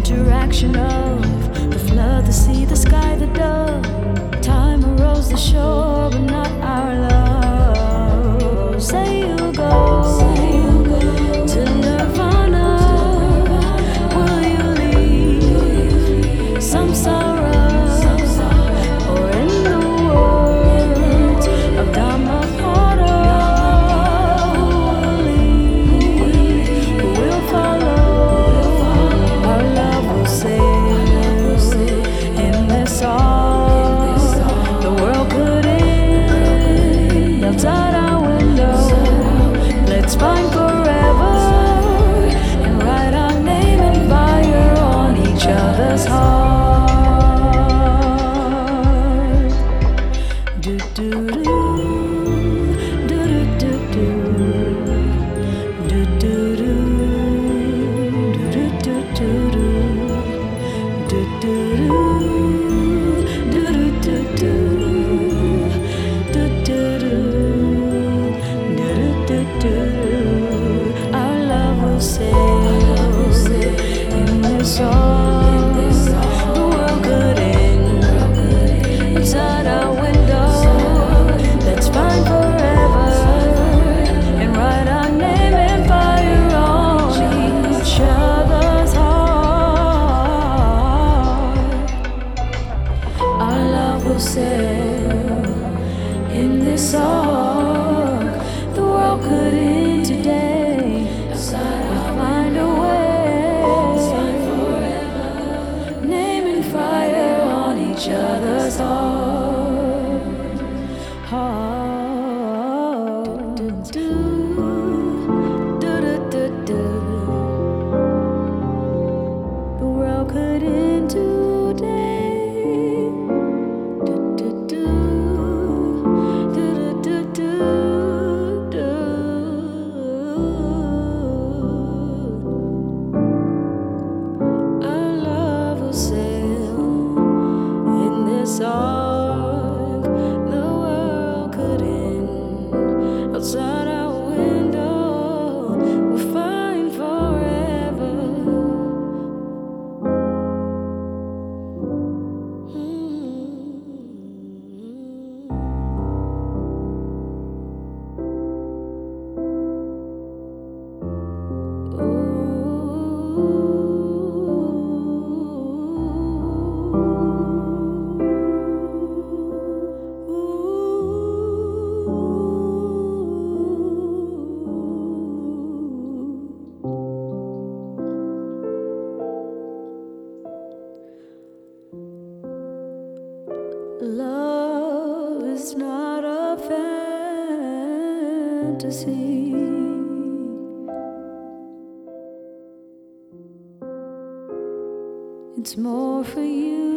interaction of the flood, the sea, the sky, the dove. Time arose the shore, but not our love. Say you go to Nirvana. Will you leave some sorrow? Or in the words of Dhammapada, who will lead, who will follow? Our love will sail in this song. The world could end outside our window. Let's find forever and write our name in fire on each other's heart. Do do do do do do do do do do do do do. Do do do do do do do do do do. Our love will sail in this song. The world could end outside our window. Let's find forever and write our name in fire on each other's heart. Our love will sail in this song. The world could end today. We'll find a way. Naming fire on each other's heart. Do do do do do. The world could end today. Do do do do do do do. Our love will sail in this song. The world could end outside our window. We'll find forever. Love is not a fantasy. It's more for you.